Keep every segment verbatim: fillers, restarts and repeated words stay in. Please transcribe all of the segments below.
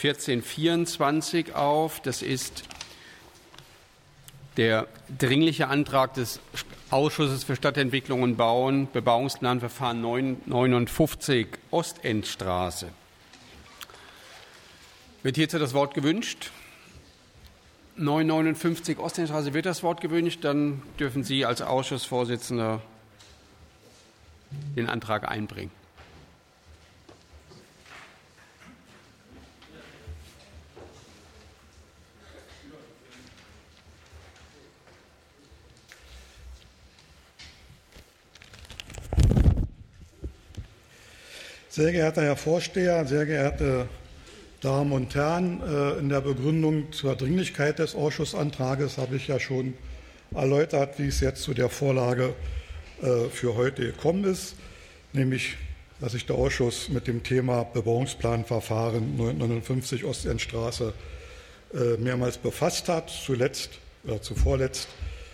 vierzehn vierundzwanzig auf. Das ist der dringliche Antrag des Ausschusses für Stadtentwicklung und Bauen, Bebauungsplanverfahren neunundfünfzig Ostendstraße. Wird hierzu das Wort gewünscht? neunhundertneunundfünfzig Ostendstraße wird das Wort gewünscht. Dann dürfen Sie als Ausschussvorsitzender den Antrag einbringen. Sehr geehrter Herr Vorsteher, sehr geehrte Damen und Herren, in der Begründung zur Dringlichkeit des Ausschussantrages habe ich ja schon erläutert, wie es jetzt zu der Vorlage für heute gekommen ist, nämlich, dass sich der Ausschuss mit dem Thema Bebauungsplanverfahren neunhundertneunundfünfzig Ostendstraße mehrmals befasst hat, zuletzt oder zuvorletzt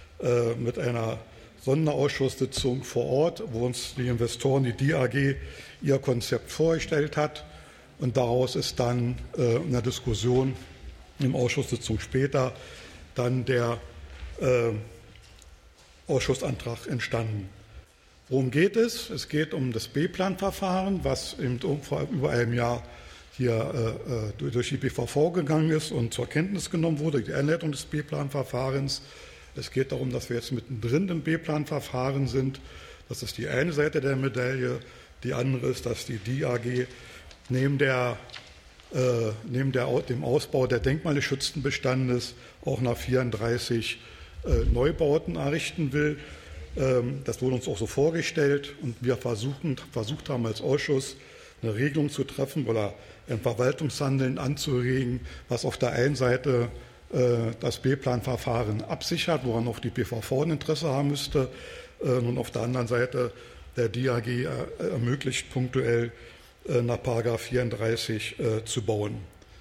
mit einer Sonderausschusssitzung vor Ort, wo uns die Investoren, die D I A G, ihr Konzept vorgestellt hat. Und daraus ist dann äh, in der Diskussion im Ausschusssitzung später dann der äh, Ausschussantrag entstanden. Worum geht es? Es geht um das B-Plan-Verfahren, was eben vor über einem Jahr hier äh, durch die B V V gegangen ist und zur Kenntnis genommen wurde, die Einleitung des B-Plan-Verfahrens. Es geht darum, dass wir jetzt mittendrin im B-Plan-Verfahren sind. Das ist die eine Seite der Medaille. Die andere ist, dass die D I A G neben, der, äh, neben der, dem Ausbau der denkmalgeschützten Bestandes auch nach vierunddreißig äh, Neubauten errichten will. Ähm, das wurde uns auch so vorgestellt und wir versuchen, versucht haben als Ausschuss eine Regelung zu treffen oder ein Verwaltungshandeln anzuregen, was auf der einen Seite äh, das B-Plan-Verfahren absichert, woran auch die B V V ein Interesse haben müsste, äh, und auf der anderen Seite der D I A G äh, ermöglicht, punktuell nach Paragraph vierunddreißig äh, zu bauen.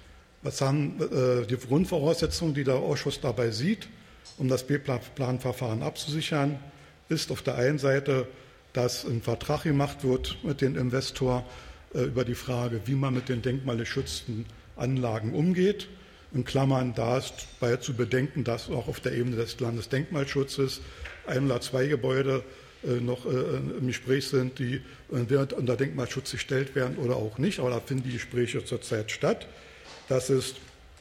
Was haben äh, die Grundvoraussetzungen, die der Ausschuss dabei sieht, um das B-Plan-Verfahren abzusichern, ist auf der einen Seite, dass ein Vertrag gemacht wird mit dem Investor äh, über die Frage, wie man mit den denkmalgeschützten Anlagen umgeht. In Klammern, da ist bei zu bedenken, dass auch auf der Ebene des Landesdenkmalschutzes ein oder zwei Gebäude noch im Gespräch sind, die unter Denkmalschutz gestellt werden oder auch nicht. Aber da finden die Gespräche zurzeit statt. Dass es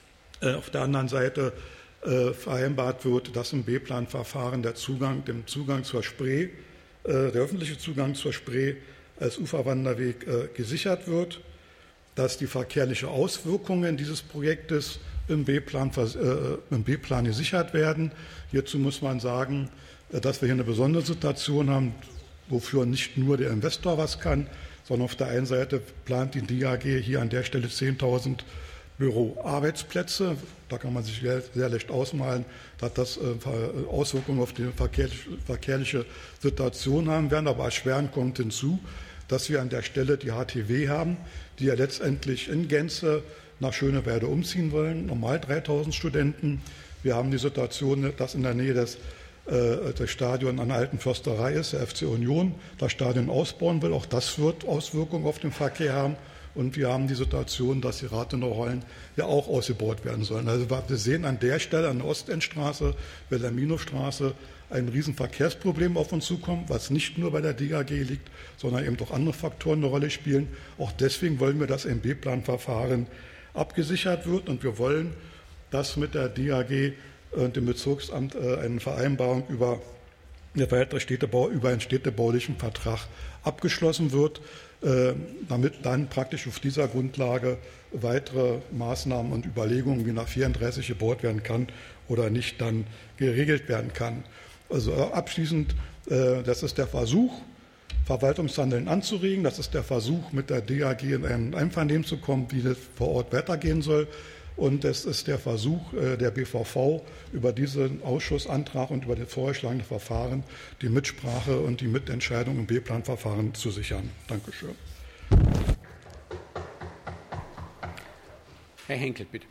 auf der anderen Seite vereinbart wird, dass im B-Plan-Verfahren der Zugang, dem Zugang zur Spree, der öffentliche Zugang zur Spree als Uferwanderweg gesichert wird, dass die verkehrlichen Auswirkungen dieses Projektes im B-Plan, im B-Plan gesichert werden. Hierzu muss man sagen, dass wir hier eine besondere Situation haben, wofür nicht nur der Investor was kann, sondern auf der einen Seite plant die D I A G hier an der Stelle zehntausend Büroarbeitsplätze. Da kann man sich sehr, sehr leicht ausmalen, dass das Auswirkungen auf die verkehrliche Situation haben werden. Aber erschwerend kommt hinzu, dass wir an der Stelle die H T W haben, die ja letztendlich in Gänze nach Schönewerde umziehen wollen, normal dreitausend Studenten. Wir haben die Situation, dass in der Nähe des das Stadion an der alten Försterei ist, der F C Union, das Stadion ausbauen will. Auch das wird Auswirkungen auf den Verkehr haben. Und wir haben die Situation, dass die Rathenau-Hallen ja auch ausgebaut werden sollen. Also wir sehen an der Stelle, an der Ostendstraße, Wilhelminowstraße, ein Riesenverkehrsproblem auf uns zukommen, was nicht nur bei der D I A G liegt, sondern eben auch andere Faktoren eine Rolle spielen. Auch deswegen wollen wir, dass im B-Plan-Verfahren abgesichert wird. Und wir wollen, dass mit der D I A G und dem Bezirksamt eine Vereinbarung über, eine weitere Städtebau, über einen städtebaulichen Vertrag abgeschlossen wird, damit dann praktisch auf dieser Grundlage weitere Maßnahmen und Überlegungen, wie nach vierunddreißig gebaut werden kann oder nicht, dann geregelt werden kann. Also abschließend, das ist der Versuch, Verwaltungshandeln anzuregen. Das ist der Versuch, mit der D I A G in ein Einvernehmen zu kommen, wie das vor Ort weitergehen soll. Und es ist der Versuch der B V V, über diesen Ausschussantrag und über das vorgeschlagene Verfahren die Mitsprache und die Mitentscheidung im B-Plan-Verfahren zu sichern. Dankeschön. Herr Henkel, bitte.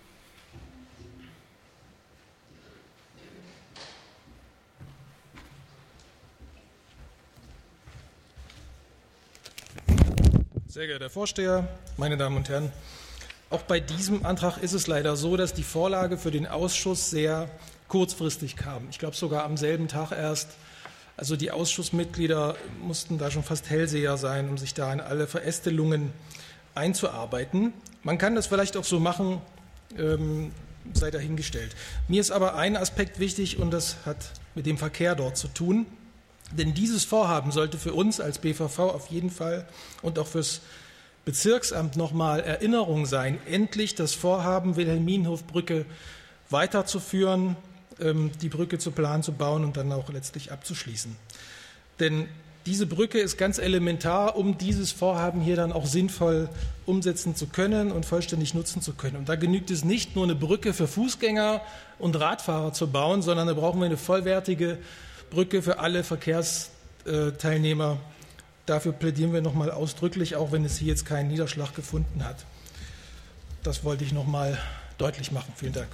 Sehr geehrter Herr Vorsteher, meine Damen und Herren, Auch bei diesem Antrag ist es leider so, dass die Vorlage für den Ausschuss sehr kurzfristig kam. Ich glaube sogar am selben Tag erst. Also die Ausschussmitglieder mussten da schon fast Hellseher sein, um sich da in alle Verästelungen einzuarbeiten. Man kann das vielleicht auch so machen, ähm, sei dahingestellt. Mir ist aber ein Aspekt wichtig und das hat mit dem Verkehr dort zu tun. Denn dieses Vorhaben sollte für uns als B V V auf jeden Fall und auch fürs Bezirksamt nochmal Erinnerung sein, endlich das Vorhaben Wilhelminhofbrücke weiterzuführen, die Brücke zu planen, zu bauen und dann auch letztlich abzuschließen. Denn diese Brücke ist ganz elementar, um dieses Vorhaben hier dann auch sinnvoll umsetzen zu können und vollständig nutzen zu können. Und da genügt es nicht, nur eine Brücke für Fußgänger und Radfahrer zu bauen, sondern da brauchen wir eine vollwertige Brücke für alle Verkehrsteilnehmer. Dafür plädieren wir noch mal ausdrücklich, auch wenn es hier jetzt keinen Niederschlag gefunden hat. Das wollte ich noch mal deutlich machen. Vielen Dank.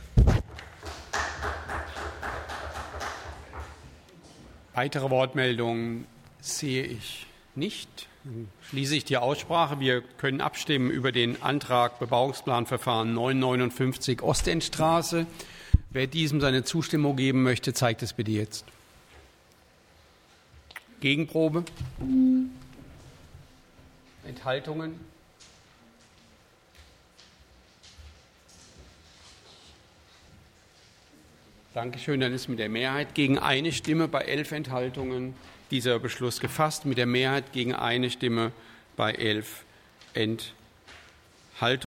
Weitere Wortmeldungen sehe ich nicht. Dann schließe ich die Aussprache. Wir können abstimmen über den Antrag Bebauungsplanverfahren neunhundertneunundfünfzig Ostendstraße. Wer diesem seine Zustimmung geben möchte, zeigt es bitte jetzt. Gegenprobe? Enthaltungen? Dankeschön. Dann ist mit der Mehrheit gegen eine Stimme bei elf Enthaltungen dieser Beschluss gefasst. Mit der Mehrheit gegen eine Stimme bei elf Enthaltungen.